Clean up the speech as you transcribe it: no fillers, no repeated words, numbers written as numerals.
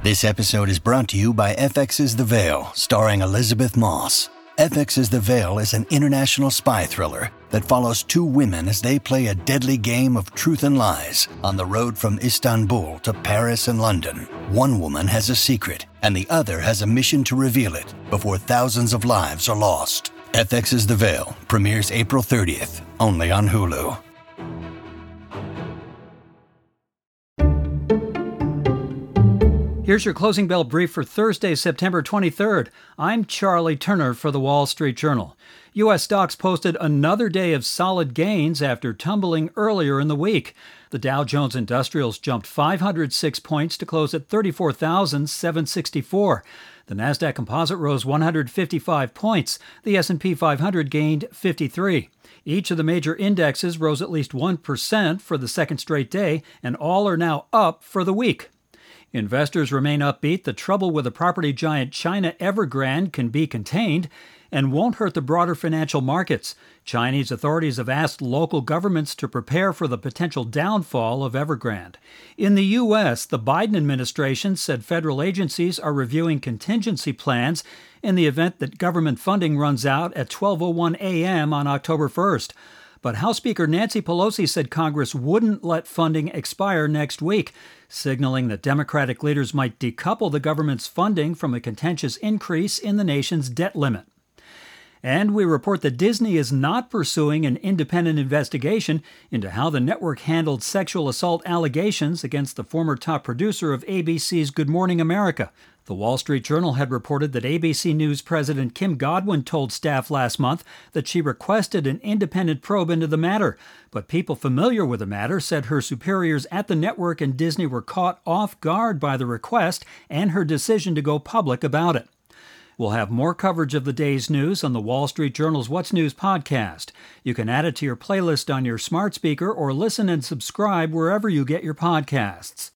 This episode is brought to you by FX's The Veil, starring Elizabeth Moss. FX's The Veil is an international spy thriller that follows two women as they play a deadly game of truth and lies on the road from Istanbul to Paris and London. One woman has a secret, and the other has a mission to reveal it before thousands of lives are lost. FX's The Veil premieres April 30th, only on Hulu. Here's your closing bell brief for Thursday, September 23rd. I'm Charlie Turner for The Wall Street Journal. U.S. stocks posted another day of solid gains after tumbling earlier in the week. The Dow Jones Industrials jumped 506 points to close at 34,764. The Nasdaq Composite rose 155 points. The S&P 500 gained 53. Each of the major indexes rose at least 1% for the second straight day, and all are now up for the week. Investors remain upbeat. The trouble with the property giant China Evergrande can be contained and won't hurt the broader financial markets. Chinese authorities have asked local governments to prepare for the potential downfall of Evergrande. In the U.S., the Biden administration said federal agencies are reviewing contingency plans in the event that government funding runs out at 12:01 a.m. on October 1st. But House Speaker Nancy Pelosi said Congress wouldn't let funding expire next week, signaling that Democratic leaders might decouple the government's funding from a contentious increase in the nation's debt limit. And we report that Disney is not pursuing an independent investigation into how the network handled sexual assault allegations against the former top producer of ABC's Good Morning America. The Wall Street Journal had reported that ABC News President Kim Godwin told staff last month that she requested an independent probe into the matter, but people familiar with the matter said her superiors at the network and Disney were caught off guard by the request and her decision to go public about it. We'll have more coverage of the day's news on the Wall Street Journal's What's News podcast. You can add it to your playlist on your smart speaker or listen and subscribe wherever you get your podcasts.